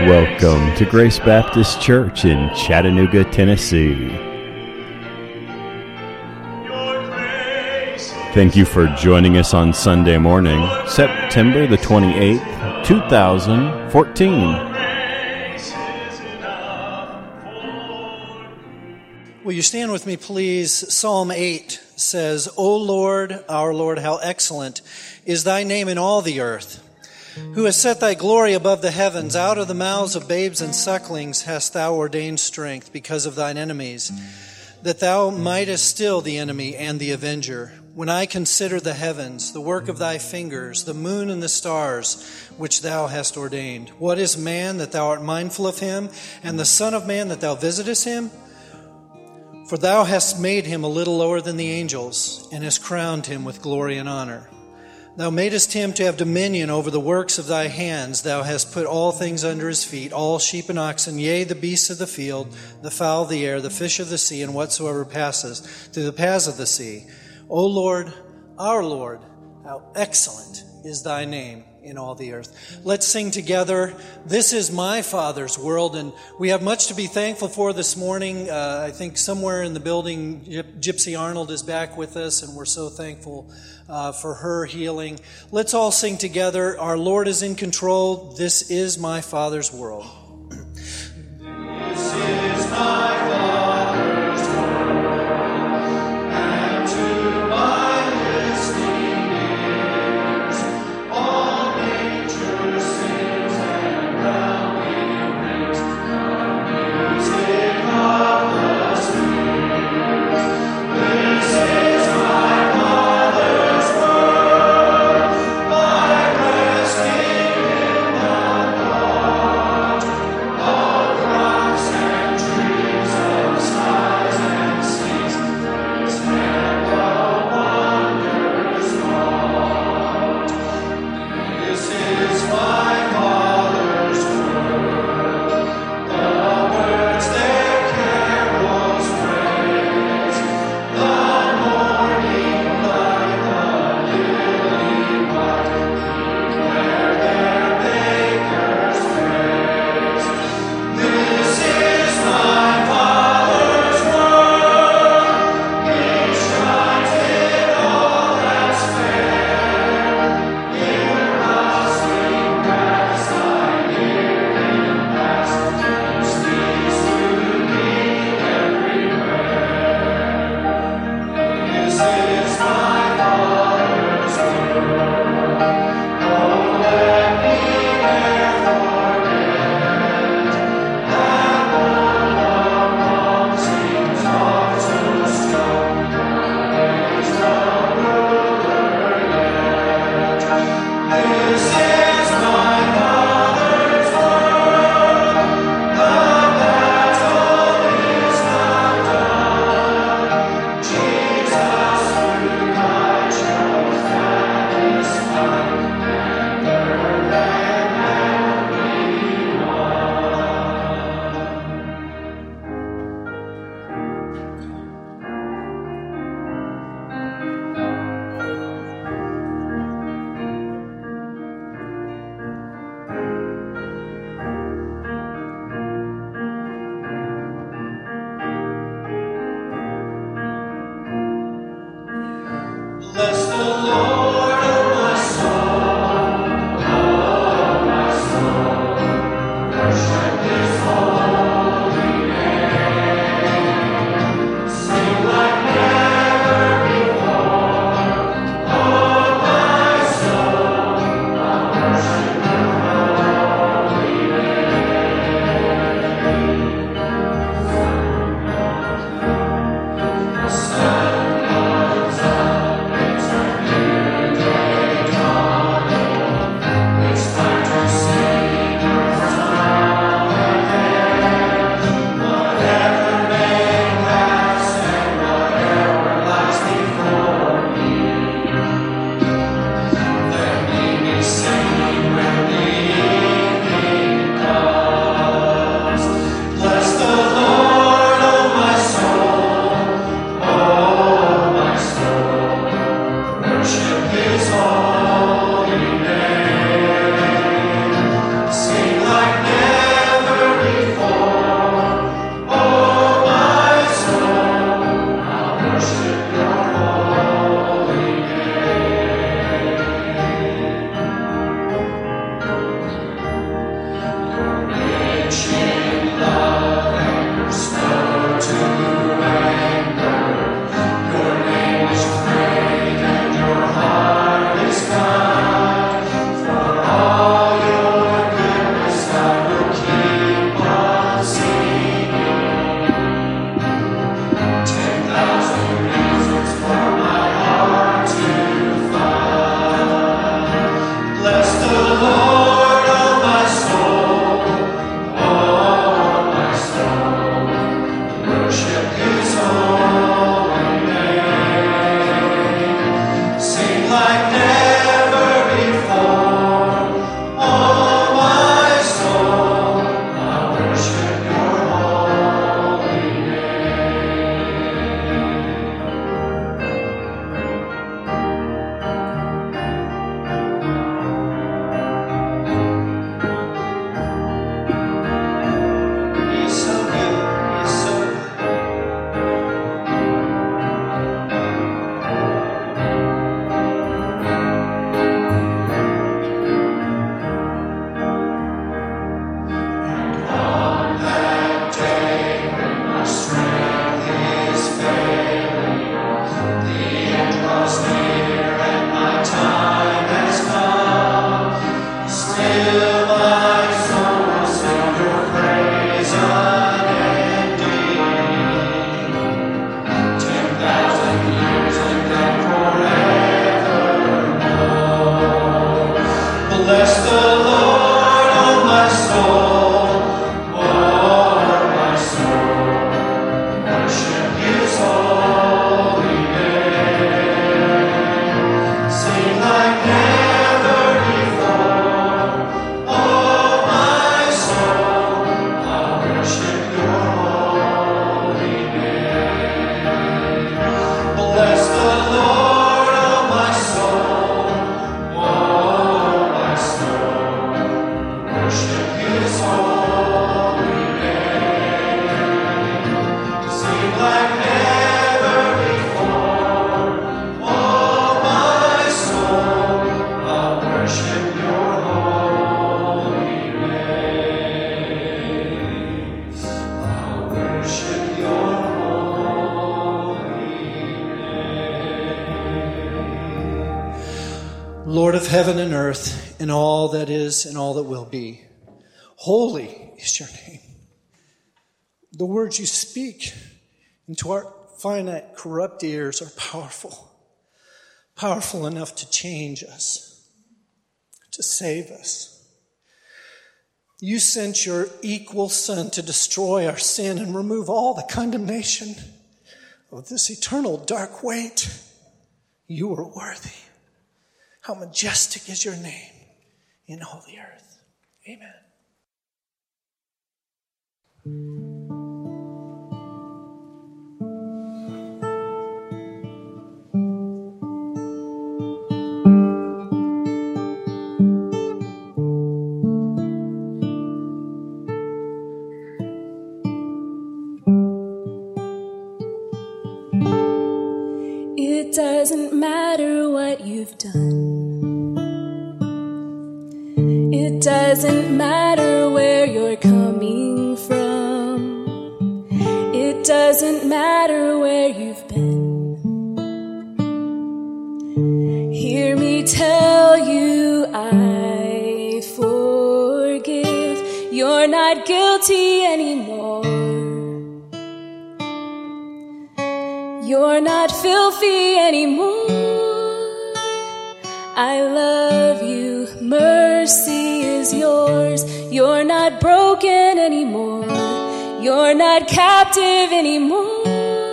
Welcome to Grace Baptist Church in Chattanooga, Tennessee. Thank you for joining us on Sunday morning, September the 28th, 2014. Will you stand with me, please? Psalm 8 says, O Lord, our Lord, how excellent is thy name in all the earth. Who has set thy glory above the heavens? Out of the mouths of babes and sucklings hast thou ordained strength because of thine enemies, that thou mightest still the enemy and the avenger. When I consider the heavens, the work of thy fingers, the moon and the stars, which thou hast ordained. What is man that thou art mindful of him, and the son of man that thou visitest him? For thou hast made him a little lower than the angels, and hast crowned him with glory and honor. Thou madest him to have dominion over the works of thy hands. Thou hast put all things under his feet, all sheep and oxen, yea, the beasts of the field, the fowl of the air, the fish of the sea, and whatsoever passes through the paths of the sea. O Lord, our Lord, how excellent is thy name in all the earth. Let's sing together, This is my Father's world, and we have much to be thankful for this morning. I think somewhere in the building, Gypsy Arnold is back with us, and we're so thankful for her healing. Let's all sing together, Our Lord is in control. This is my Father's world. This is my Father's world, and to my listening ears, all nature sings and rounding rings the music of the spheres. This is my Father's world, my resting in the thought Lord of heaven and earth, and all that is and all that will be. Holy is your name. The words you speak into our finite, corrupt ears are powerful. Powerful enough to change us, to save us. You sent your equal Son to destroy our sin and remove all the condemnation of this eternal dark weight. You are worthy. How majestic is your name in all the earth. Amen. It doesn't matter what you've done. It doesn't matter where you're coming from. It doesn't matter where you've been. Hear me tell you I forgive. You're not guilty anymore. You're not filthy anymore. I love you. Mercy is yours. You're not broken anymore. You're not captive anymore.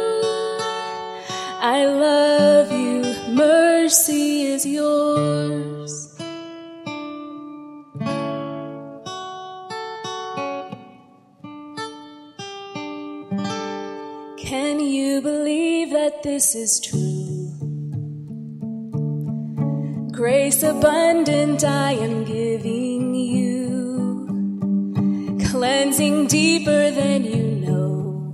I love you. Mercy is yours. Can you believe that this is true? Grace abundant I am giving you, cleansing deeper than you know.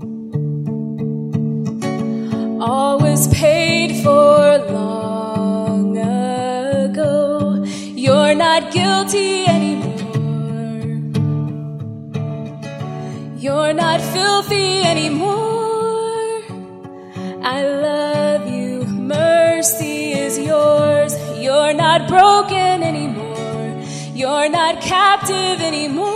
All was paid for long ago. You're not guilty anymore. You're not filthy anymore. I love you. Mercy is yours. You're not broken anymore. You're not captive anymore.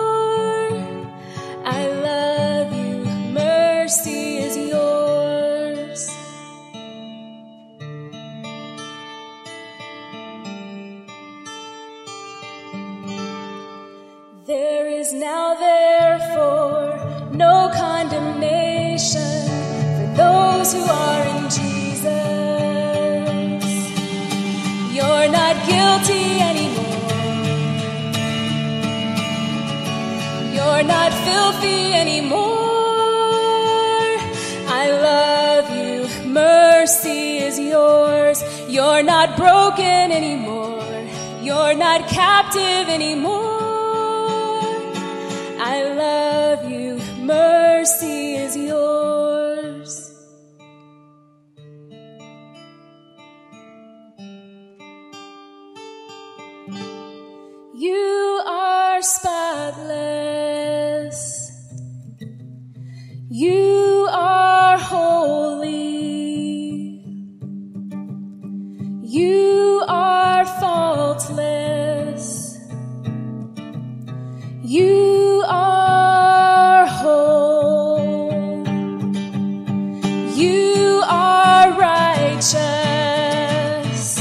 I love you. Mercy is yours. There is now therefore no condemnation for those who are in Jesus. You're not guilty anymore. You're not filthy anymore. I love you. Mercy is yours. You're not broken anymore. You're not captive anymore. I love you. Mercy is yours. You are spotless. You are holy. You are faultless. You are whole. You are righteous.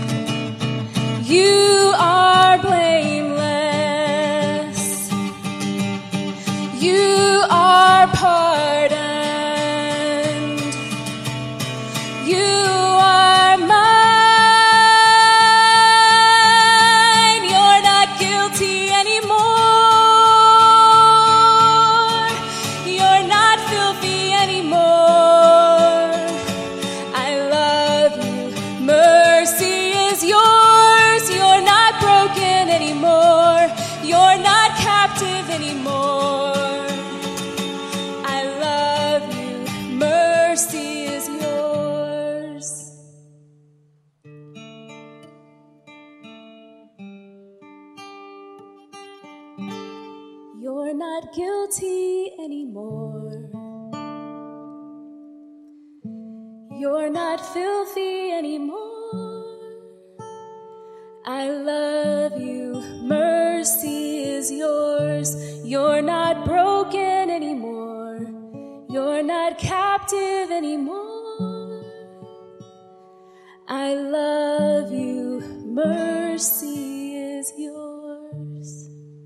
You are blameless. You are pardoned. You are mine. You're not guilty anymore. You're not filthy anymore. I love you. Mercy is yours. You're not broken anymore. You're not captive anymore. I love you. Mercy is yours. You're not guilty anymore. You're not filthy anymore. I love you, mercy is yours. You're not broken anymore. You're not captive anymore. I love you, mercy is yours.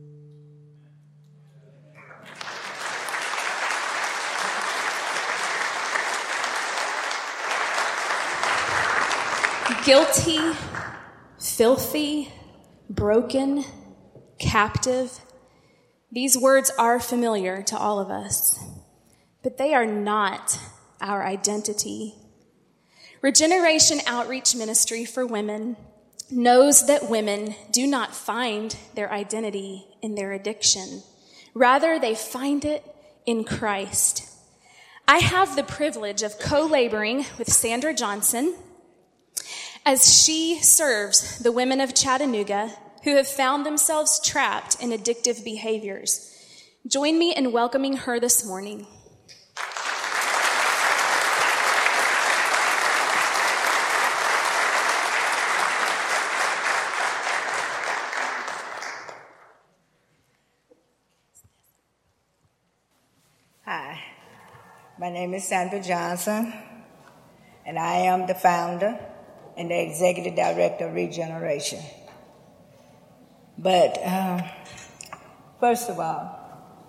Guilty, filthy, broken, captive. These words are familiar to all of us, but they are not our identity. Regeneration Outreach Ministry for Women knows that women do not find their identity in their addiction. Rather, they find it in Christ. I have the privilege of co-laboring with Sandra Johnson as she serves the women of Chattanooga who have found themselves trapped in addictive behaviors. Join me in welcoming her this morning. Hi, my name is Sandra Johnson, and I am the founder and the executive director of Regeneration. But first of all,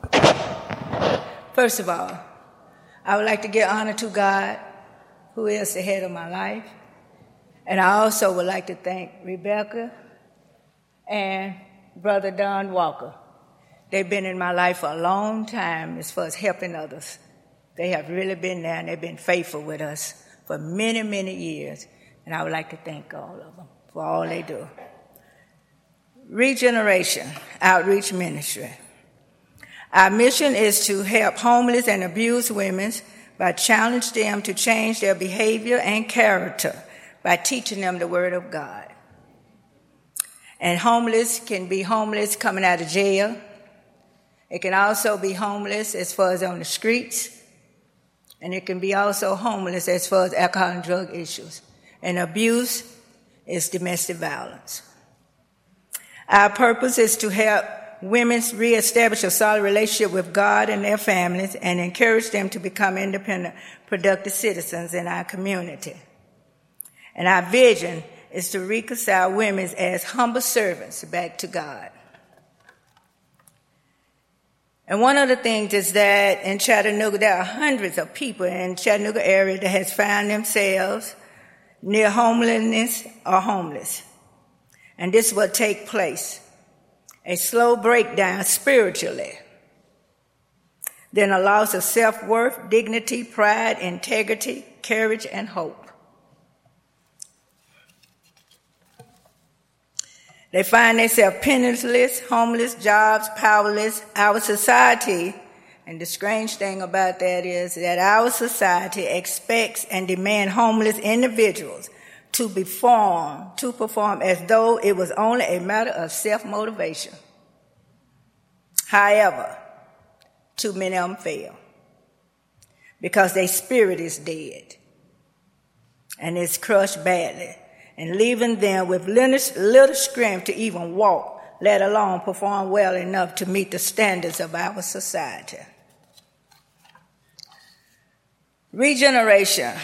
I would like to give honor to God, who is the head of my life. And I also would like to thank Rebecca and Brother Don Walker. They've been in my life for a long time as far as helping others. They have really been there, and they've been faithful with us for many, many years. And I would like to thank all of them for all they do. Regeneration Outreach Ministry. Our mission is to help homeless and abused women by challenging them to change their behavior and character by teaching them the Word of God. And homeless can be homeless coming out of jail. It can also be homeless as far as on the streets. And it can be also homeless as far as alcohol and drug issues. And abuse is domestic violence. Our purpose is to help women reestablish a solid relationship with God and their families and encourage them to become independent, productive citizens in our community. And our vision is to reconcile women as humble servants back to God. And one of the things is that in Chattanooga, there are hundreds of people in the Chattanooga area that has found themselves near homelessness or homeless. And this will take place. A slow breakdown spiritually. Then a loss of self-worth, dignity, pride, integrity, courage, and hope. They find themselves penniless, homeless, jobs, powerless. Our society, and the strange thing about that is that our society expects and demands homeless individuals to perform as though it was only a matter of self-motivation. However, too many of them fail because their spirit is dead and it's crushed badly, and leaving them with little strength to even walk, let alone perform well enough to meet the standards of our society. Regeneration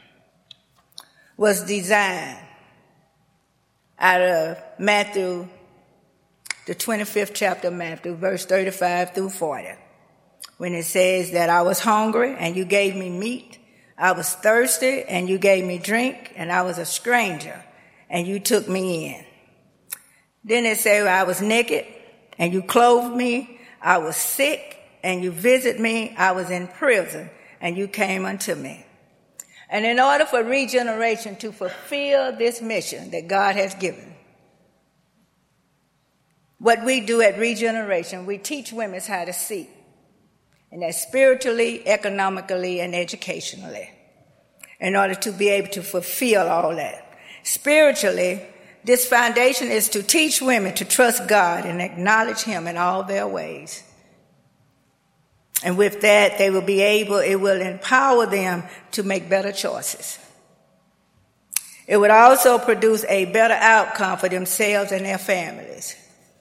was designed out of Matthew, the 25th chapter of Matthew, verse 35 through 40, when it says that I was hungry and you gave me meat, I was thirsty and you gave me drink, and I was a stranger and you took me in. Then it says I was naked and you clothed me, I was sick and you visited me, I was in prison and you came unto me. And in order for Regeneration to fulfill this mission that God has given, what we do at Regeneration, we teach women how to seek, and that's spiritually, economically, and educationally, in order to be able to fulfill all that. Spiritually, this foundation is to teach women to trust God and acknowledge Him in all their ways. And with that, they will be able, it will empower them to make better choices. It would also produce a better outcome for themselves and their families.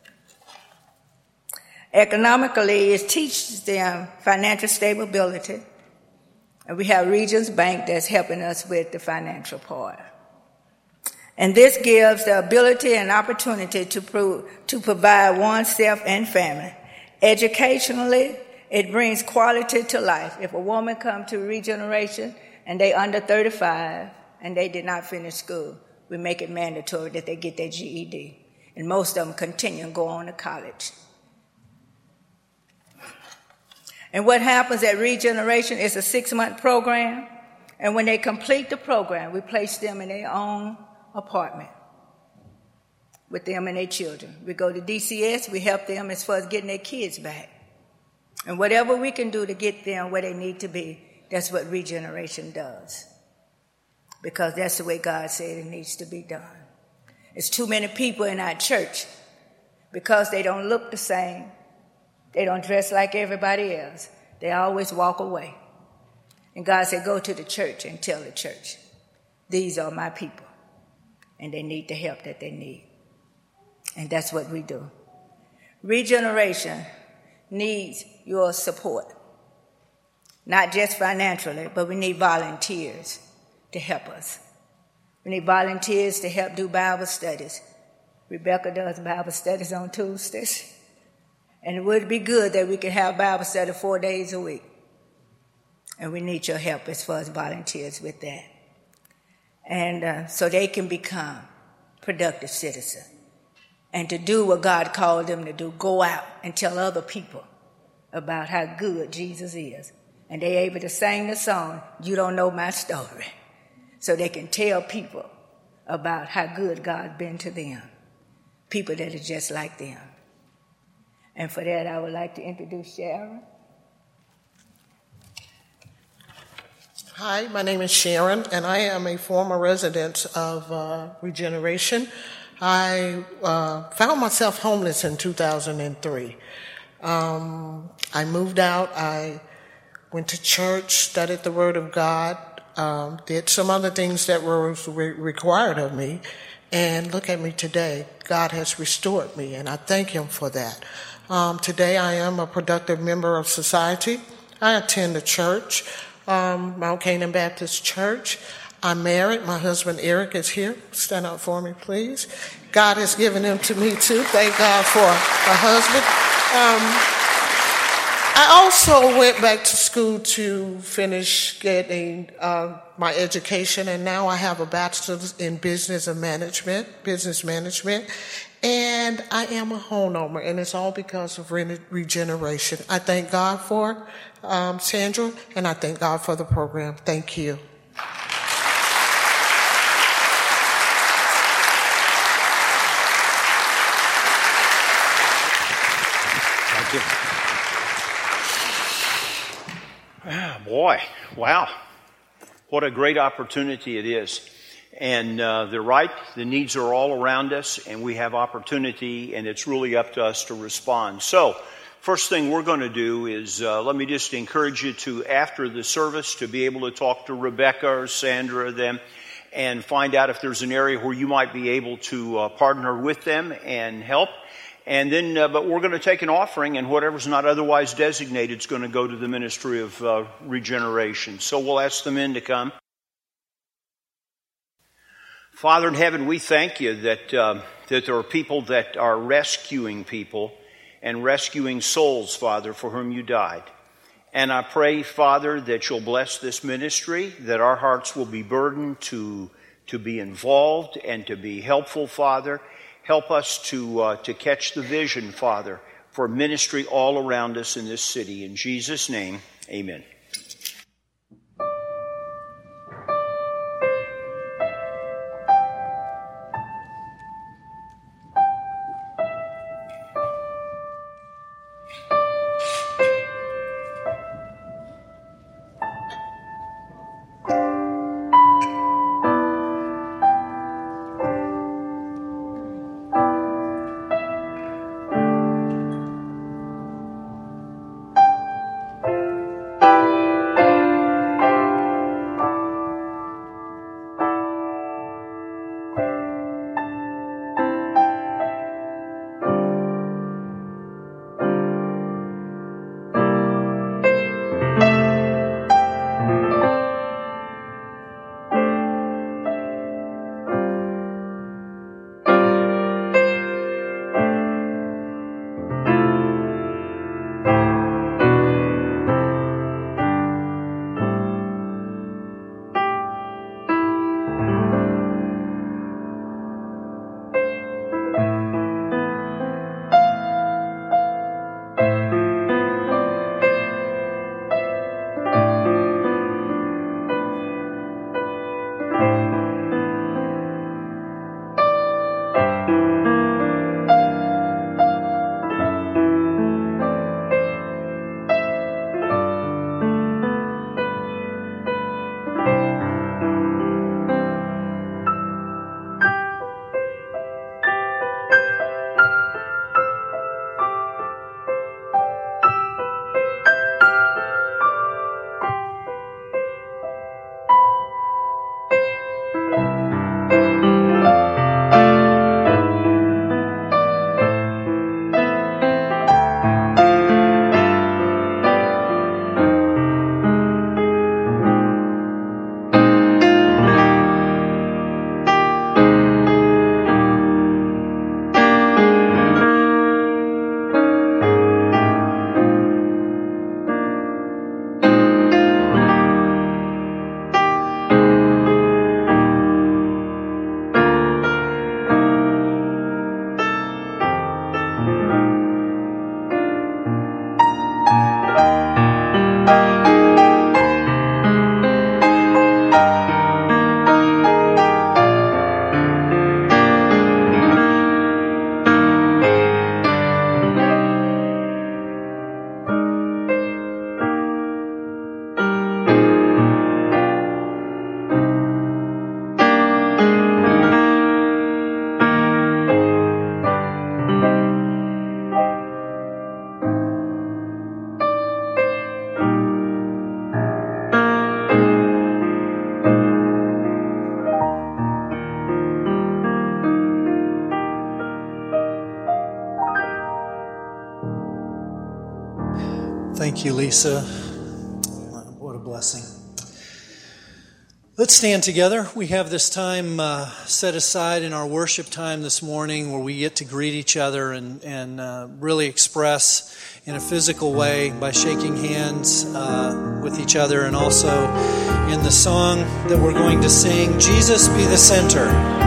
Economically, it teaches them financial stability, and we have Regions Bank that's helping us with the financial part. And this gives the ability and opportunity to provide oneself and family. Educationally, it brings quality to life. If a woman comes to Regeneration and they under 35 and they did not finish school, we make it mandatory that they get their GED. And most of them continue and go on to college. And what happens at Regeneration is a 6-month program. And when they complete the program, we place them in their own apartment with them and their children. We go to DCS, we help them as far as getting their kids back. And whatever we can do to get them where they need to be, that's what Regeneration does. Because that's the way God said it needs to be done. There's too many people in our church, because they don't look the same, they don't dress like everybody else, they always walk away. And God said, go to the church and tell the church, these are my people, and they need the help that they need. And that's what we do. Regeneration needs your support, not just financially, but we need volunteers to help us. We need volunteers to help do Bible studies. Rebecca does Bible studies on Tuesdays. And it would be good that we could have Bible study 4 days a week. And we need your help as far as volunteers with that. And so they can become productive citizens. And to do what God called them to do, go out and tell other people about how good Jesus is. And they're able to sing the song, You Don't Know My Story. So they can tell people about how good God's been to them. People that are just like them. And for that, I would like to introduce Sharon. Hi, my name is Sharon, and I am a former resident of Regeneration. I found myself homeless in 2003. I moved out. I went to church, studied the Word of God, did some other things that were required of me, and look at me today. God has restored me, and I thank Him for that. Today I am a productive member of society. I attend a church, Mount Canaan Baptist Church. I'm married. My husband Eric is here. Stand up for me, please. God has given him to me too. Thank God for a husband. I also went back to school to finish getting my education, and now I have a bachelor's in business management, and I am a homeowner, and it's all because of Regeneration. I thank God for Sandra, and I thank God for the program. Thank you. Thank you. Ah, boy, wow. What a great opportunity it is. And they're right, the needs are all around us, and we have opportunity, and it's really up to us to respond. So, first thing we're going to do is, let me just encourage you to, after the service, to be able to talk to Rebecca or Sandra, them, and find out if there's an area where you might be able to partner with them and help. And then, but we're going to take an offering, and whatever's not otherwise designated is going to go to the Ministry of Regeneration. So we'll ask the men to come. Father in heaven, we thank you that there are people that are rescuing people and rescuing souls, Father, for whom you died. And I pray, Father, that you'll bless this ministry, that our hearts will be burdened to be involved and to be helpful, Father. Help us to catch the vision, Father, for ministry all around us in this city. In Jesus' name, amen. Thank you, Lisa. What a blessing. Let's stand together. We have this time set aside in our worship time this morning where we get to greet each other and really express in a physical way by shaking hands with each other, and also in the song that we're going to sing, Jesus Be the Center.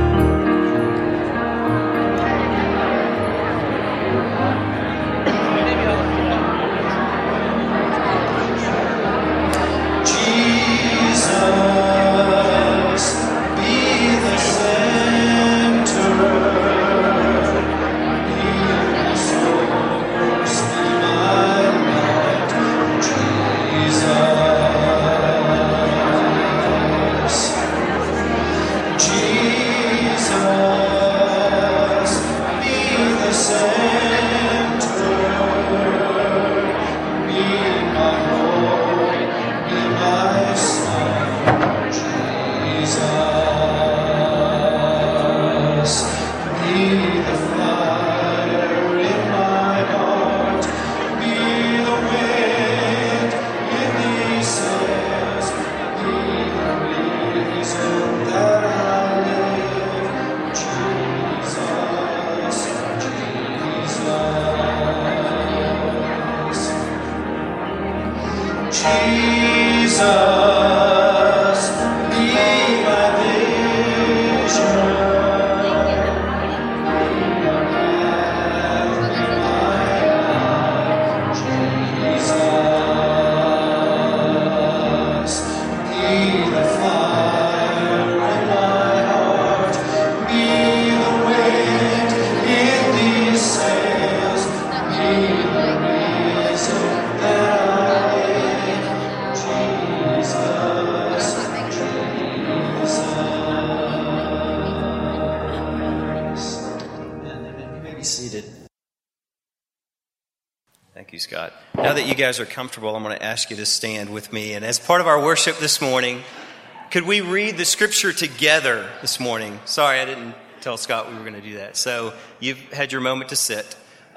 Now that you guys are comfortable, I'm going to ask you to stand with me. And as part of our worship this morning, could we read the scripture together this morning? Sorry, I didn't tell Scott we were going to do that. So you've had your moment to sit.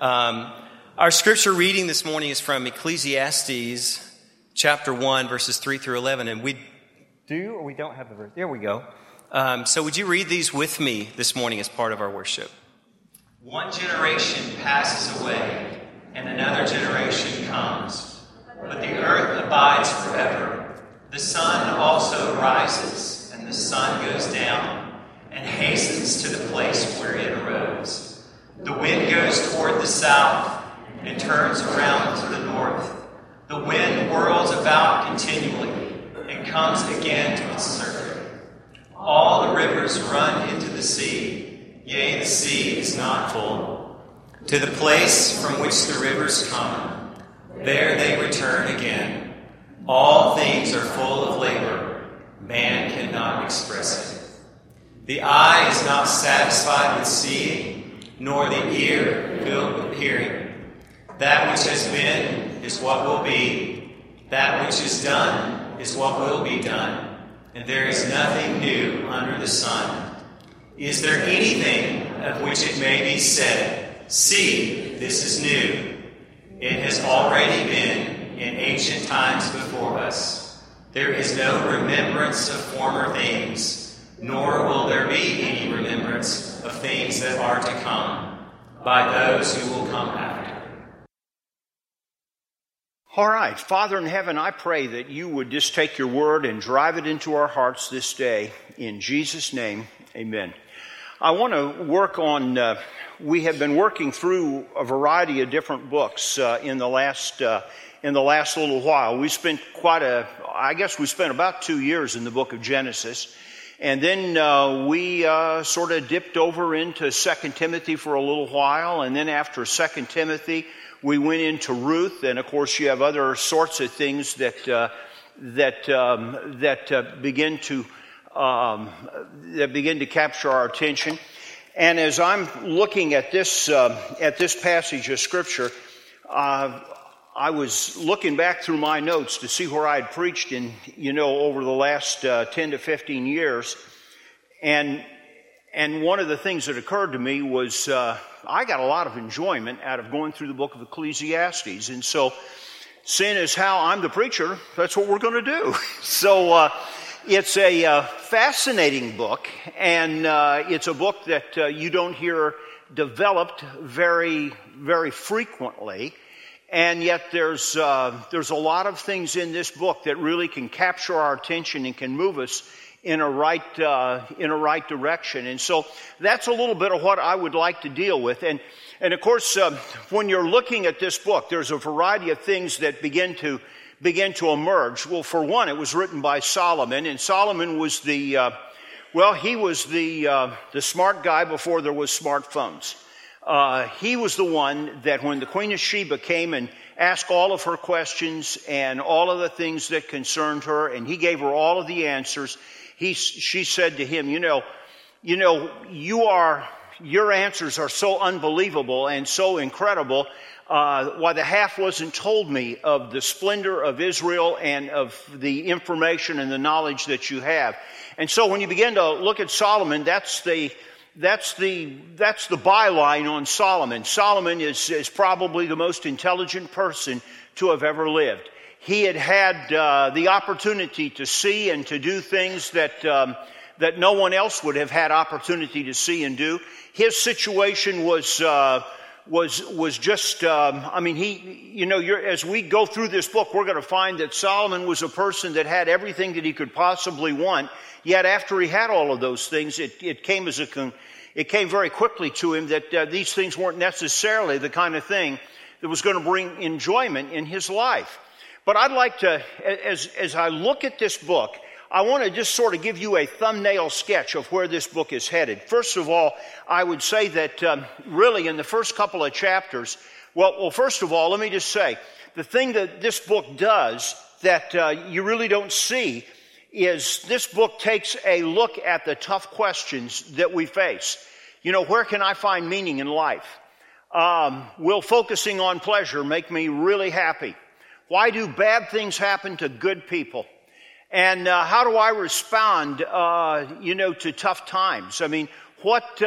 Our scripture reading this morning is from Ecclesiastes chapter 1, verses 3 through 11. And we do or we don't have the verse. There we go. So would you read these with me this morning as part of our worship? One generation passes away, and another generation comes, but the earth abides forever. The sun also rises, and the sun goes down, and hastens to the place where it arose. The wind goes toward the south, and turns around to the north. The wind whirls about continually, and comes again to its circuit. All the rivers run into the sea, yea, the sea is not full. To the place from which the rivers come, there they return again. All things are full of labor. Man cannot express it. The eye is not satisfied with seeing, nor the ear filled with hearing. That which has been is what will be. That which is done is what will be done. And there is nothing new under the sun. Is there anything of which it may be said, see, this is new? It has already been in ancient times before us. There is no remembrance of former things, nor will there be any remembrance of things that are to come by those who will come after. All right, Father in heaven, I pray that you would just take your word and drive it into our hearts this day. In Jesus' name, amen. I want to work on, we have been working through a variety of different books in the last little while. We spent we spent about 2 years in the book of Genesis. And then we sort of dipped over into 2 Timothy for a little while. And then after 2 Timothy, we went into Ruth. And of course, you have other sorts of things that begin to capture our attention. And as I'm looking at this passage of Scripture, I was looking back through my notes to see where I had preached over the last 10 to 15 years. And one of the things that occurred to me was I got a lot of enjoyment out of going through the book of Ecclesiastes. And so seeing as how I'm the preacher, that's what we're going to do. So it's a fascinating book, and it's a book that you don't hear developed very, very frequently. And yet there's a lot of things in this book that really can capture our attention and can move us in a right direction. And so that's a little bit of what I would like to deal with. And of course, when you're looking at this book, there's a variety of things that begin to emerge. Well, for one, it was written by Solomon, and Solomon was the smart guy before there was smartphones. He was the one that when the Queen of Sheba came and asked all of her questions and all of the things that concerned her, and he gave her all of the answers, she said to him, your answers are so unbelievable and so incredible. Why the half wasn't told me of the splendor of Israel and of the information and the knowledge that you have. And so when you begin to look at Solomon, that's the byline on Solomon. Solomon is probably the most intelligent person to have ever lived. He had the opportunity to see and to do things that no one else would have had opportunity to see and do. His situation was just, as we go through this book, we're going to find that Solomon was a person that had everything that he could possibly want. Yet after he had all of those things, it came very quickly to him that these things weren't necessarily the kind of thing that was going to bring enjoyment in his life. But I'd like to, as I look at this book, I want to just sort of give you a thumbnail sketch of where this book is headed. First of all, I would say that really in the first couple of chapters, well, first of all, let me just say, the thing that this book does that you really don't see is this book takes a look at the tough questions that we face. Where can I find meaning in life? Will focusing on pleasure make me really happy? Why do bad things happen to good people? And how do I respond, to tough times? I mean, what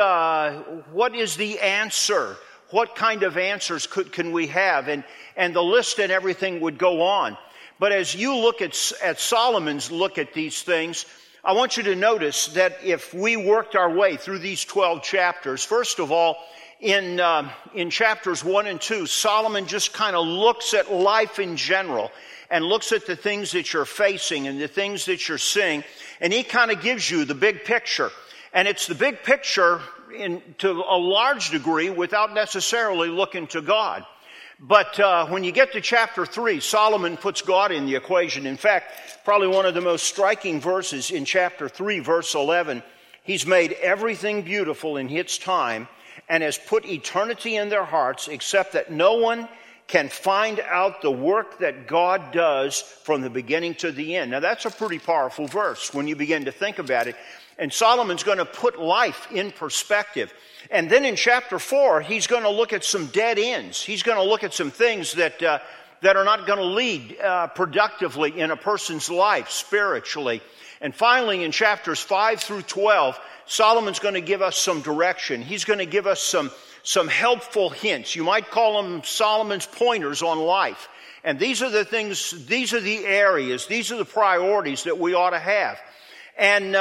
is the answer? What kind of answers can we have? And the list and everything would go on. But as you look at Solomon's look at these things, I want you to notice that if we worked our way through these 12 chapters, first of all, in chapters 1 and 2, Solomon just kind of looks at life in general and looks at the things that you're facing and the things that you're seeing, and he kind of gives you the big picture. And it's the big picture to a large degree without necessarily looking to God. But when you get to chapter 3, Solomon puts God in the equation. In fact, probably one of the most striking verses in chapter 3, verse 11, he's made everything beautiful in its time and has put eternity in their hearts, except that no one can find out the work that God does from the beginning to the end. Now, that's a pretty powerful verse when you begin to think about it. And Solomon's going to put life in perspective. And then in chapter 4, he's going to look at some dead ends. He's going to look at some things that are not going to lead productively in a person's life spiritually. And finally, in chapters 5 through 12, Solomon's going to give us some direction. He's going to give us some helpful hints. You might call them Solomon's pointers on life. And these are the things, these are the areas, these are the priorities that we ought to have. And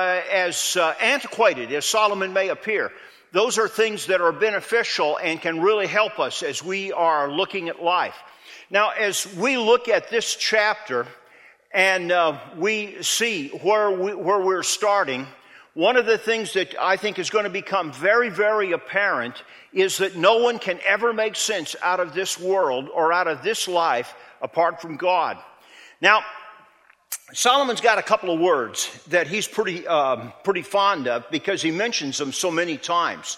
as antiquated as Solomon may appear, those are things that are beneficial and can really help us as we are looking at life. Now, as we look at this chapter and we see where we're starting, one of the things that I think is going to become very, very apparent is that no one can ever make sense out of this world or out of this life apart from God. Now, Solomon's got a couple of words that he's pretty fond of because he mentions them so many times.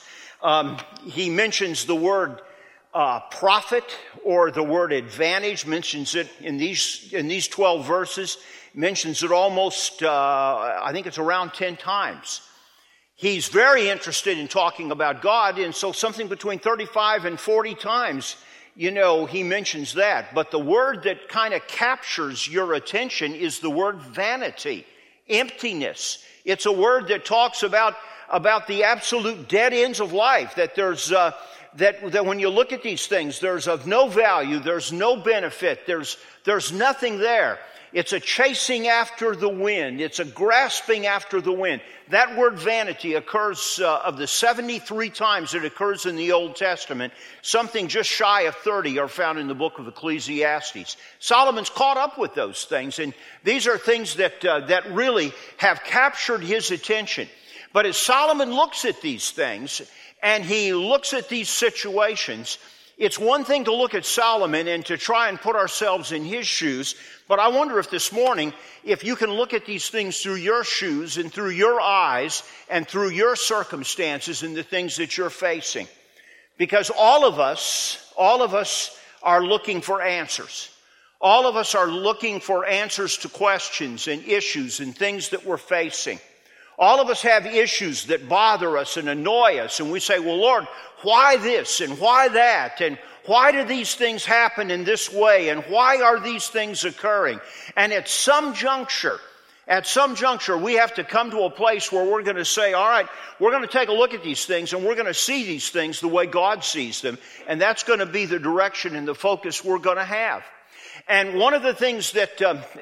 He mentions the word profit or the word advantage, mentions it in these 12 verses, mentions it almost, I think it's around 10 times. He's very interested in talking about God, and so something between 35 and 40 times, he mentions that. But the word that kind of captures your attention is the word vanity, emptiness. It's a word that talks about the absolute dead ends of life, that that when you look at these things, there's of no value, there's no benefit, there's nothing there. It's a chasing after the wind. It's a grasping after the wind. That word vanity occurs, of the 73 times it occurs in the Old Testament, something just shy of 30 are found in the book of Ecclesiastes. Solomon's caught up with those things, and these are things that really have captured his attention. But as Solomon looks at these things, and he looks at these situations, it's one thing to look at Solomon and to try and put ourselves in his shoes, but I wonder if this morning, if you can look at these things through your shoes and through your eyes and through your circumstances and the things that you're facing. Because all of us are looking for answers. All of us are looking for answers to questions and issues and things that we're facing. All of us have issues that bother us and annoy us, and we say, well, Lord, why this and why that, and why do these things happen in this way, and why are these things occurring? And at some juncture, we have to come to a place where we're going to say, all right, we're going to take a look at these things, and we're going to see these things the way God sees them, and that's going to be the direction and the focus we're going to have. And one of the things that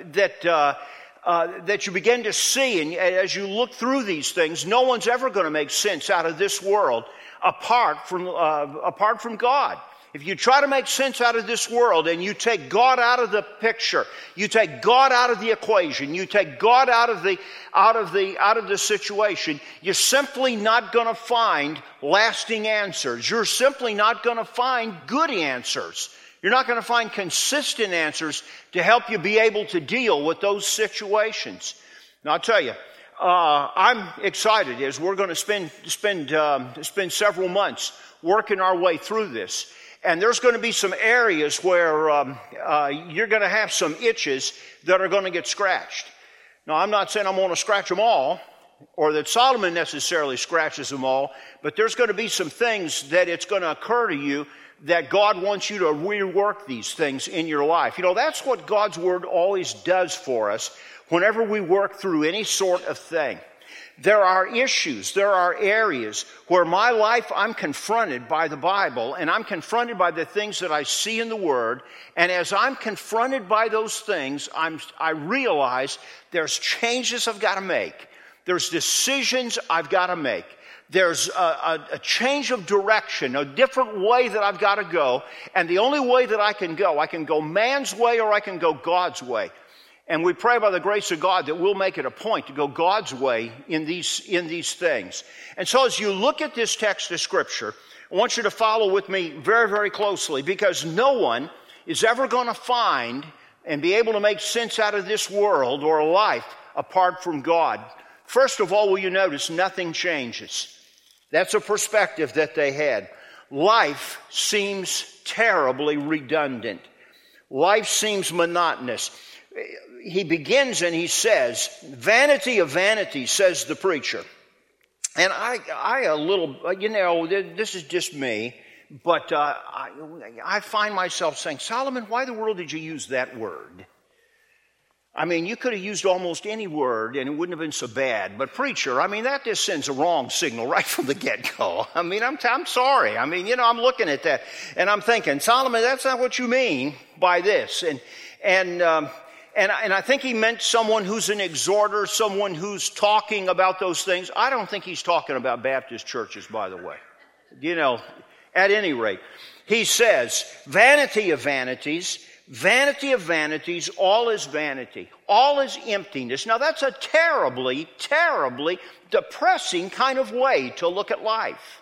you begin to see, and as you look through these things, no one's ever going to make sense out of this world apart from God. If you try to make sense out of this world and you take God out of the picture, you take God out of the equation, you take God out of the situation, you're simply not going to find lasting answers. You're simply not going to find good answers. You're not going to find consistent answers to help you be able to deal with those situations. Now, I'll tell you, I'm excited as we're going to spend several months working our way through this. And there's going to be some areas where you're going to have some itches that are going to get scratched. Now, I'm not saying I'm going to scratch them all, or that Solomon necessarily scratches them all, but there's going to be some things that it's going to occur to you that God wants you to rework these things in your life. You know, that's what God's Word always does for us whenever we work through any sort of thing. There are issues, there are areas where my life I'm confronted by the Bible, and I'm confronted by the things that I see in the Word, and as I'm confronted by those things, I realize there's changes I've got to make. There's decisions I've got to make. There's a change of direction, a different way that I've got to go, and the only way that I can go man's way or I can go God's way. And we pray by the grace of God that we'll make it a point to go God's way in these things. And so as you look at this text of Scripture, I want you to follow with me very, very closely, because no one is ever going to find and be able to make sense out of this world or life apart from God. First of all, will you notice nothing changes? That's a perspective that they had. Life seems terribly redundant. Life seems monotonous. He begins and he says, vanity of vanities, says the preacher. And this is just me, but I find myself saying, Solomon, why the world did you use that word? I mean, you could have used almost any word and it wouldn't have been so bad. But preacher, I mean, that just sends a wrong signal right from the get-go. I mean, I'm sorry. I mean, I'm looking at that and I'm thinking, Solomon, that's not what you mean by this. And I think he meant someone who's an exhorter, someone who's talking about those things. I don't think he's talking about Baptist churches, by the way. At any rate, he says, vanity of vanities, all is vanity. All is emptiness. Now that's a terribly, terribly depressing kind of way to look at life.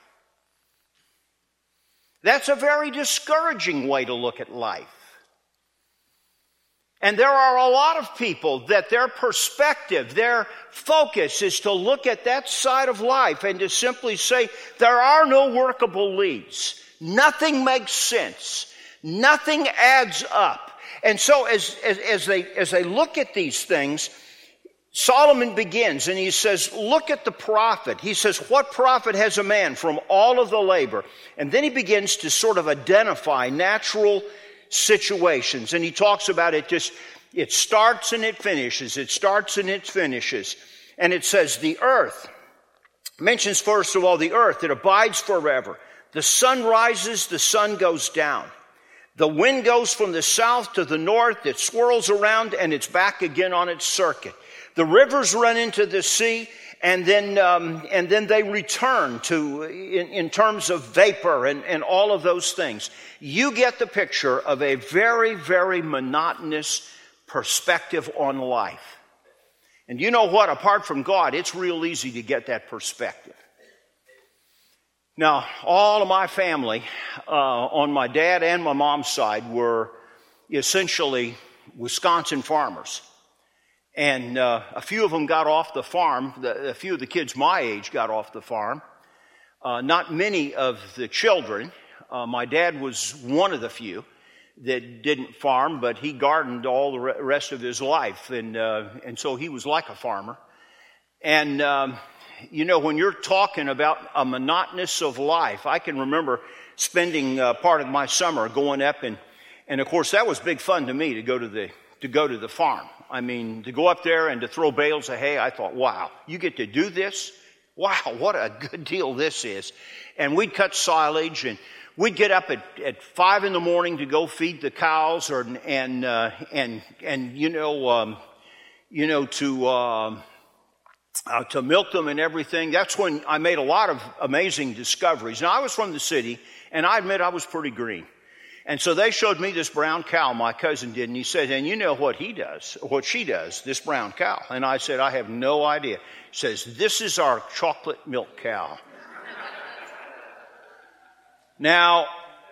That's a very discouraging way to look at life. And there are a lot of people that their perspective, their focus is to look at that side of life and to simply say, there are no workable leads. Nothing makes sense. Nothing adds up. And so as they look at these things, Solomon begins and he says, look at the profit. He says, what profit has a man from all of the labor? And then he begins to sort of identify natural situations. And he talks about it starts and it finishes. It starts and it finishes. And it says the earth, mentions first of all the earth that abides forever. The sun rises, the sun goes down. The wind goes from the south to the north, it swirls around, and it's back again on its circuit. The rivers run into the sea, and then they return to, in terms of vapor and all of those things. You get the picture of a very, very monotonous perspective on life. And you know what? Apart from God, it's real easy to get that perspective. Now, all of my family, on my dad and my mom's side, were essentially Wisconsin farmers. And a few of them got off the farm. A few of the kids my age got off the farm. Not many of the children. My dad was one of the few that didn't farm, but he gardened all the rest of his life. And so he was like a farmer. And you know, when you're talking about a monotonous of life, I can remember spending part of my summer going up, and of course that was big fun to me to go to the farm. I mean, to go up there and to throw bales of hay. I thought, wow, you get to do this? Wow, what a good deal this is. And we'd cut silage, and we'd get up at 5 in the morning to go feed the cows, to milk them and everything. That's when I made a lot of amazing discoveries. Now, I was from the city, and I admit I was pretty green. And so they showed me this brown cow, my cousin did, and he said, and you know what she does, this brown cow. And I said, I have no idea. He says, this is our chocolate milk cow. Now,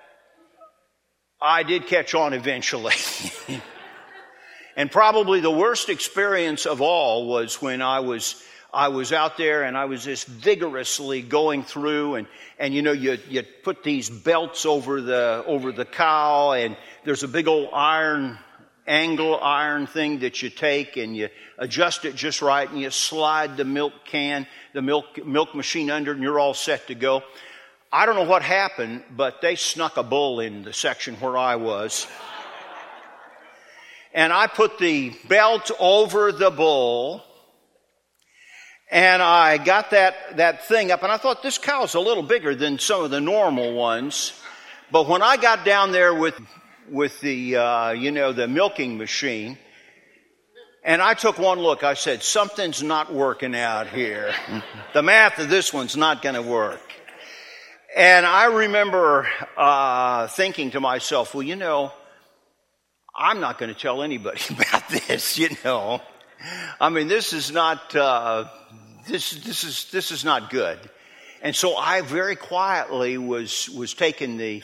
I did catch on eventually. And probably the worst experience of all was when I was out there and I was just vigorously going through and you know, you put these belts over the cow, and there's a big old angle iron thing that you take and you adjust it just right, and you slide the milk machine under, and you're all set to go. I don't know what happened, but they snuck a bull in the section where I was. And I put the belt over the bull, and I got that thing up, and I thought, this cow's a little bigger than some of the normal ones. But when I got down there with the milking machine, and I took one look, I said, something's not working out here. The math of this one's not going to work. And I remember thinking to myself, well, you know, I'm not going to tell anybody about this, you know. I mean, this is not this is not good. And so I very quietly was taking the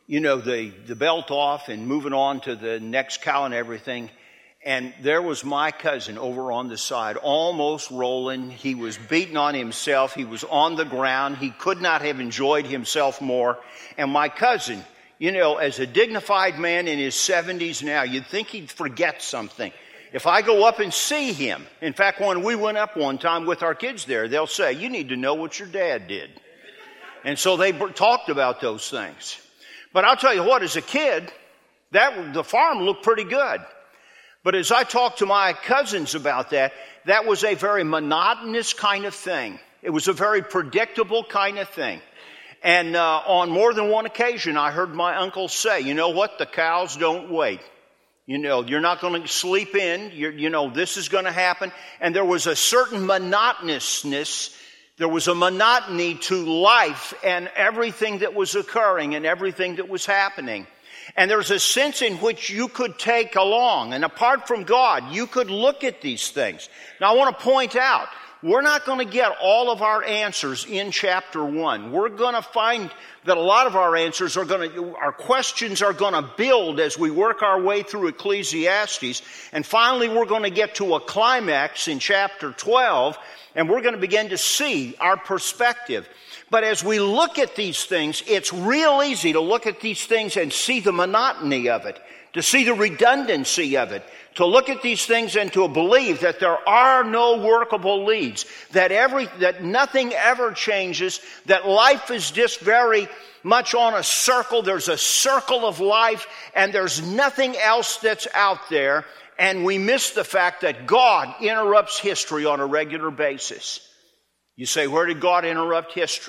belt off and moving on to the next cow and everything. And there was my cousin over on the side, almost rolling. He was beating on himself. He was on the ground. He could not have enjoyed himself more. And my cousin, you know, as a dignified man in his 70s now, you'd think he'd forget something. If I go up and see him, in fact, when we went up one time with our kids there, they'll say, you need to know what your dad did. And so they talked about those things. But I'll tell you what, as a kid, the farm looked pretty good. But as I talked to my cousins about that was a very monotonous kind of thing. It was a very predictable kind of thing. And on more than one occasion, I heard my uncle say, you know what, the cows don't wait. You know, you're not going to sleep in. This is going to happen. And there was a certain monotonousness. There was a monotony to life and everything that was occurring and everything that was happening. And there's a sense in which you could take along. And apart from God, you could look at these things. Now, I want to point out, we're not going to get all of our answers in chapter 1. We're going to find that a lot of our answers our questions are going to build as we work our way through Ecclesiastes. And finally, we're going to get to a climax in chapter 12, and we're going to begin to see our perspective. But as we look at these things, it's real easy to look at these things and see the monotony of it, to see the redundancy of it, to look at these things and to believe that there are no workable leads, that nothing ever changes, that life is just very much on a circle. There's a circle of life, and there's nothing else that's out there. And we miss the fact that God interrupts history on a regular basis. You say, where did God interrupt history?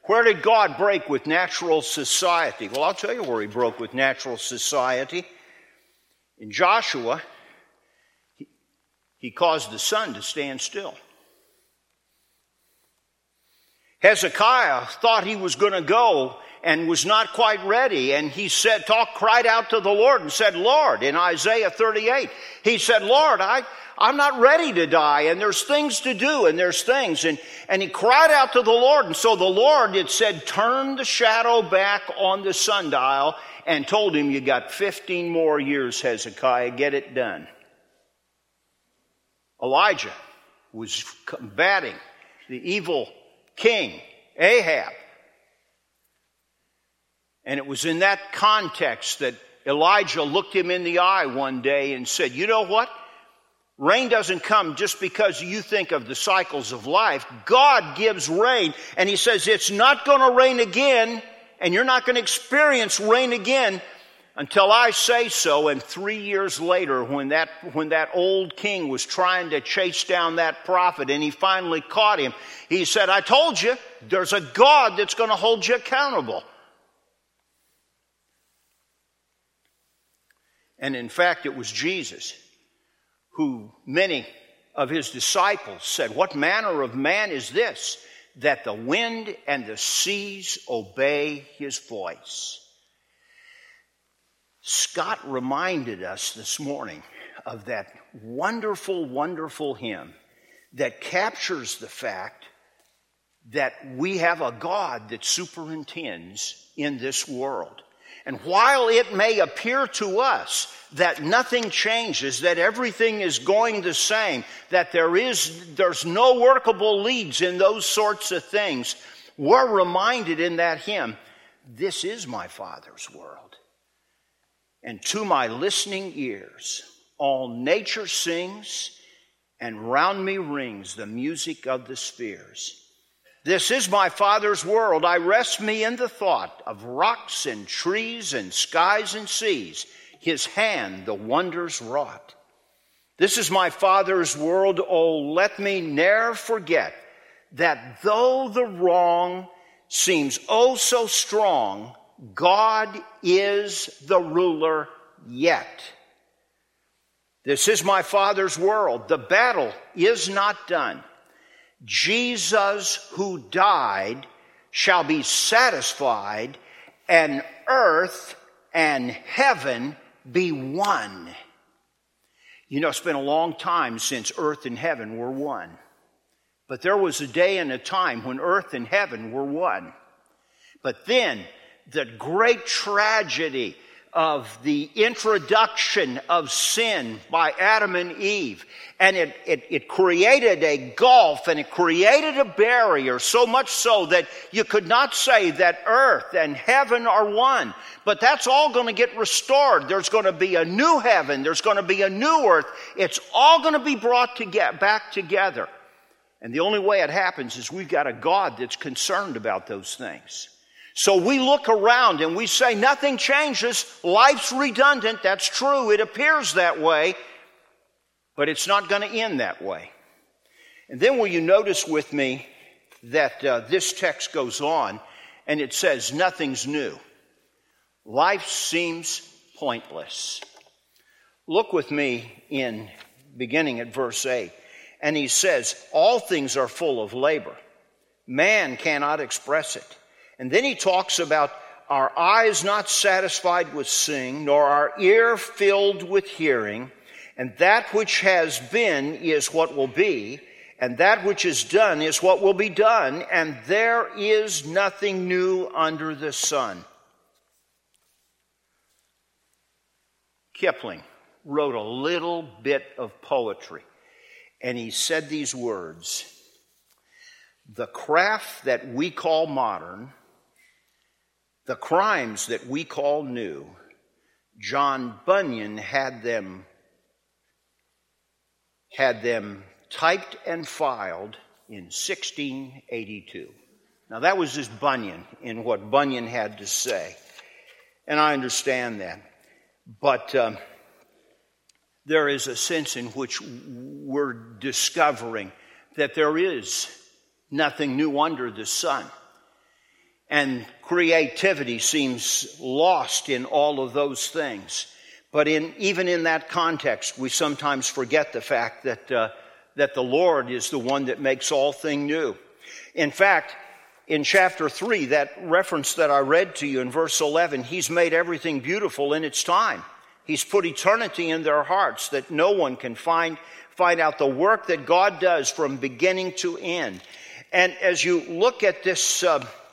Where did God break with natural society? Well, I'll tell you where he broke with natural society. In Joshua, he caused the sun to stand still. Hezekiah thought he was going to go and was not quite ready, and he cried out to the Lord and said, Lord, in Isaiah 38, he said, Lord, I'm not ready to die, and there's things to do, and there's things. And he cried out to the Lord, and so the Lord, it said, turned the shadow back on the sundial and told him, you got 15 more years, Hezekiah, get it done. Elijah was combating the evil king, Ahab. And it was in that context that Elijah looked him in the eye one day and said, you know what? Rain doesn't come just because you think of the cycles of life. God gives rain, and he says it's not going to rain again, and you're not going to experience rain again until I say so. And 3 years later, when that old king was trying to chase down that prophet and he finally caught him, he said, I told you, there's a God that's going to hold you accountable. And in fact, it was Jesus who many of his disciples said, what manner of man is this, that the wind and the seas obey his voice? Scott reminded us this morning of that wonderful, wonderful hymn that captures the fact that we have a God that superintends in this world. And while it may appear to us that nothing changes, that everything is going the same, that there's no workable leads in those sorts of things, we're reminded in that hymn, this is my Father's world. And to my listening ears, all nature sings, and round me rings the music of the spheres. This is my Father's world. I rest me in the thought of rocks and trees and skies and seas, his hand the wonders wrought. This is my Father's world. Oh, let me ne'er forget that though the wrong seems oh so strong, God is the ruler yet. This is my Father's world. The battle is not done. Jesus who died shall be satisfied, and earth and heaven be one. You know, it's been a long time since earth and heaven were one. But there was a day and a time when earth and heaven were one. But then the great tragedy of the introduction of sin by Adam and Eve. And it created a gulf, and it created a barrier, so much so that you could not say that earth and heaven are one. But that's all going to get restored. There's going to be a new heaven. There's going to be a new earth. It's all going to be brought back together. And the only way it happens is we've got a God that's concerned about those things. So we look around and we say nothing changes. Life's redundant. That's true. It appears that way. But it's not going to end that way. And then will you notice with me that this text goes on and it says nothing's new. Life seems pointless. Look with me in beginning at verse 8. And he says, all things are full of labor. Man cannot express it. And then he talks about our eyes not satisfied with seeing, nor our ear filled with hearing. And that which has been is what will be, and that which is done is what will be done, and there is nothing new under the sun. Kipling wrote a little bit of poetry, and he said these words, the craft that we call modern, the crimes that we call new, John Bunyan had them typed and filed in 1682. Now that was just Bunyan in what Bunyan had to say. And I understand that. But there is a sense in which we're discovering that there is nothing new under the sun. and creativity seems lost in all of those things. But even in that context, we sometimes forget the fact that the Lord is the one that makes all things new. In fact, in chapter 3, that reference that I read to you in verse 11, He's made everything beautiful in its time. He's put eternity in their hearts that no one can find out the work that God does from beginning to end. And as you look at this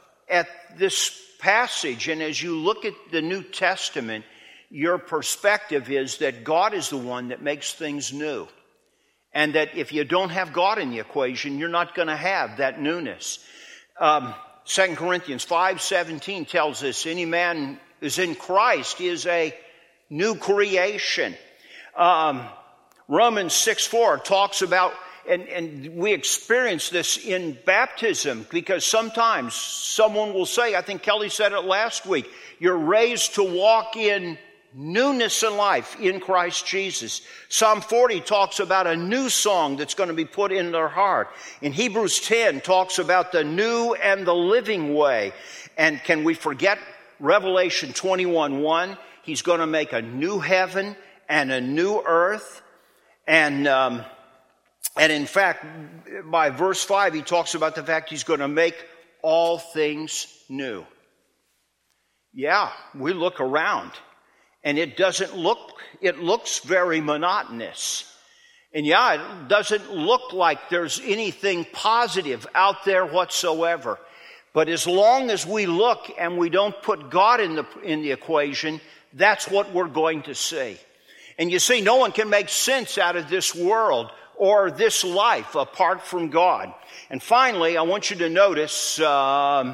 passage, and as you look at the New Testament, your perspective is that God is the one that makes things new. And that if you don't have God in the equation, you're not going to have that newness. 2 Corinthians 5:17 tells us any man who is in Christ is a new creation. Romans 6:4 talks about, and we experience this in baptism, because sometimes someone will say, I think Kelly said it last week, you're raised to walk in newness in life in Christ Jesus. Psalm 40 talks about a new song that's going to be put in their heart. In Hebrews 10 talks about the new and the living way. And can we forget Revelation 21:1? He's going to make a new heaven and a new earth. And in fact, by verse 5, he talks about the fact He's going to make all things new. Yeah, we look around. And it looks very monotonous. And yeah, it doesn't look like there's anything positive out there whatsoever. But as long as we look and we don't put God in the equation, that's what we're going to see. And you see, no one can make sense out of this world or this life apart from God. And finally, I want you to notice, I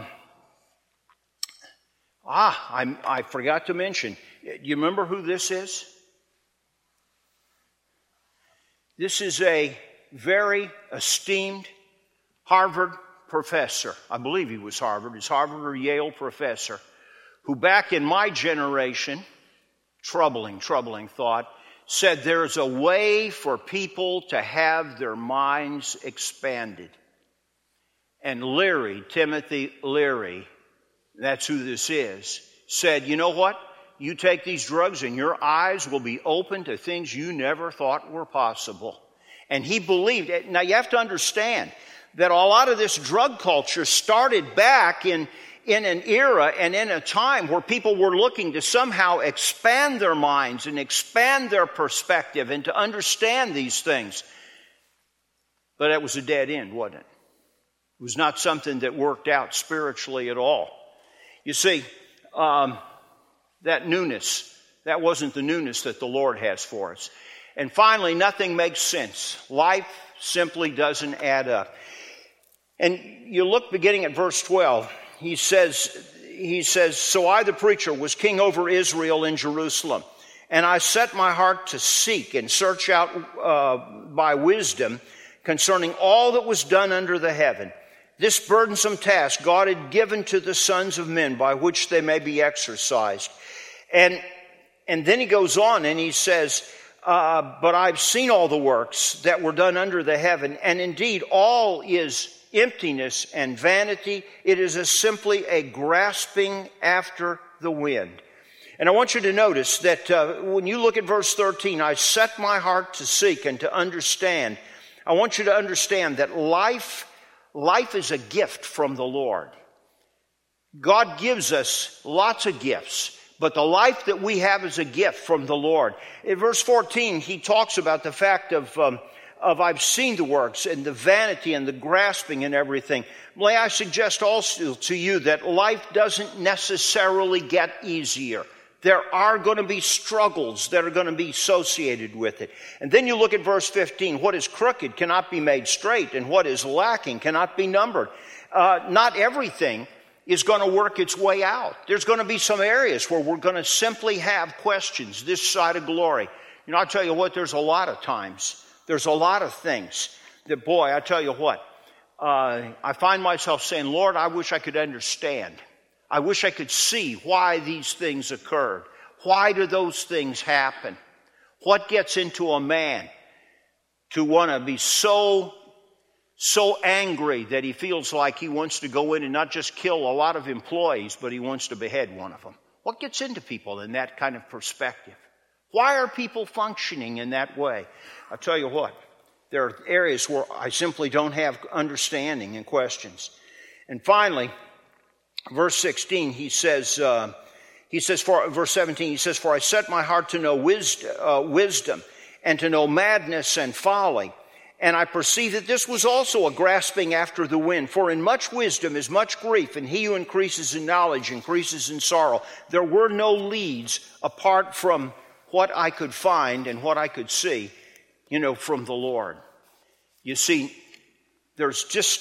forgot to mention, you remember who this is? This is a very esteemed Harvard professor. I believe he was Harvard. He's Harvard or Yale professor, who back in my generation, troubling thought, said there's a way for people to have their minds expanded. And Timothy Leary, that's who this is, said, you know what? You take these drugs and your eyes will be open to things you never thought were possible. And he believed it. Now you have to understand that a lot of this drug culture started back in an era and in a time where people were looking to somehow expand their minds and expand their perspective and to understand these things. But that was a dead end, wasn't it? It was not something that worked out spiritually at all. You see, that newness, that wasn't the newness that the Lord has for us. And finally, nothing makes sense. Life simply doesn't add up. And you look beginning at verse 12, he says, so I, the preacher, was king over Israel in Jerusalem, and I set my heart to seek and search out by wisdom concerning all that was done under the heaven. This burdensome task God had given to the sons of men by which they may be exercised. And then he goes on and he says, but I've seen all the works that were done under the heaven, and indeed all is emptiness and vanity. It is simply a grasping after the wind. And I want you to notice that when you look at verse 13, I set my heart to seek and to understand. I want you to understand that life is a gift from the Lord. God gives us lots of gifts, but the life that we have is a gift from the Lord. In verse 14, he talks about the fact of I've seen the works and the vanity and the grasping and everything. May I suggest also to you that life doesn't necessarily get easier. There are going to be struggles that are going to be associated with it. And then you look at verse 15. What is crooked cannot be made straight, and what is lacking cannot be numbered. Not everything is going to work its way out. There's going to be some areas where we're going to simply have questions this side of glory. You know, I'll tell you what, there's a lot of times. There's a lot of things that, boy, I tell you what, I find myself saying, Lord, I wish I could understand. I wish I could see why these things occurred. Why do those things happen? What gets into a man to want to be so so angry that he feels like he wants to go in and not just kill a lot of employees, but he wants to behead one of them. What gets into people in that kind of perspective? Why are people functioning in that way? I'll tell you what, there are areas where I simply don't have understanding and questions. And finally, verse 16, verse 17, he says, "For I set my heart to know wisdom and to know madness and folly. And I perceive that this was also a grasping after the wind. For in much wisdom is much grief, and he who increases in knowledge increases in sorrow. There were no leads apart from what I could find and what I could see, from the Lord." You see, there's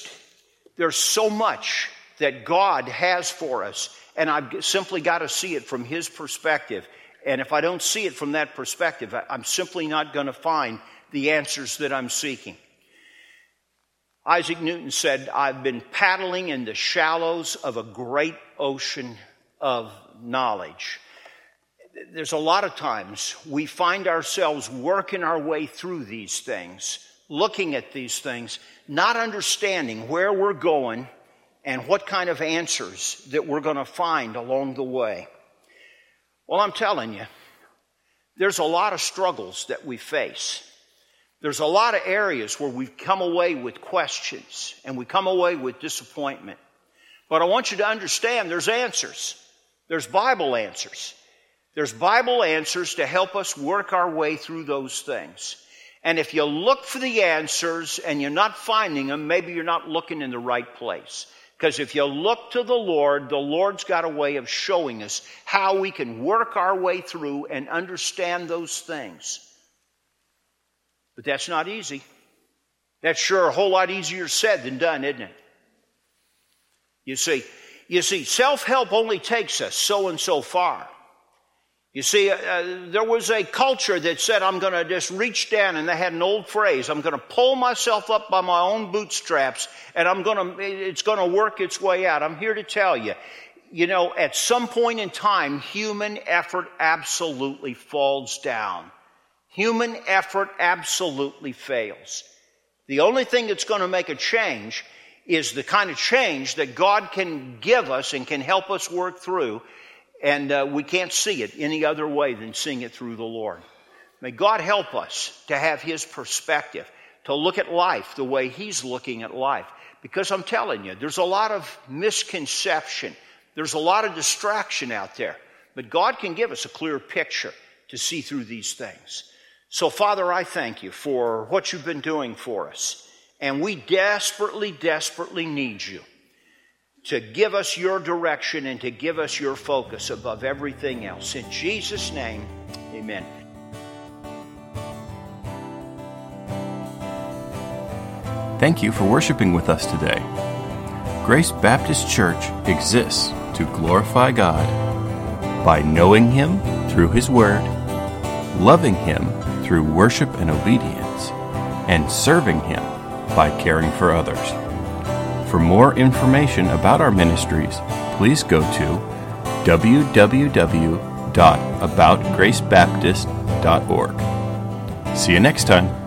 so much that God has for us, and I've simply got to see it from his perspective. And if I don't see it from that perspective, I'm simply not going to find the answers that I'm seeking. Isaac Newton said, "I've been paddling in the shallows of a great ocean of knowledge." There's a lot of times we find ourselves working our way through these things, looking at these things, not understanding where we're going and what kind of answers that we're going to find along the way. Well, I'm telling you, there's a lot of struggles that we face. There's a lot of areas where we've come away with questions and we come away with disappointment. But I want you to understand there's answers. There's Bible answers. There's Bible answers to help us work our way through those things. And if you look for the answers and you're not finding them, maybe you're not looking in the right place. Because if you look to the Lord's got a way of showing us how we can work our way through and understand those things. But that's not easy. That's sure a whole lot easier said than done, isn't it? You see, self-help only takes us so and so far. You see, there was a culture that said, I'm going to just reach down, and they had an old phrase, I'm going to pull myself up by my own bootstraps, and it's going to work its way out. I'm here to tell you, at some point in time, human effort absolutely falls down. Human effort absolutely fails. The only thing that's going to make a change is the kind of change that God can give us and can help us work through. And we can't see it any other way than seeing it through the Lord. May God help us to have his perspective, to look at life the way he's looking at life. Because I'm telling you, there's a lot of misconception. There's a lot of distraction out there. But God can give us a clear picture to see through these things. So, Father, I thank you for what you've been doing for us. And we desperately, desperately need you to give us your direction and to give us your focus above everything else. In Jesus' name, amen. Thank you for worshiping with us today. Grace Baptist Church exists to glorify God by knowing him through his word, loving him through worship and obedience, and serving him by caring for others. For more information about our ministries, please go to www.aboutgracebaptist.org. See you next time.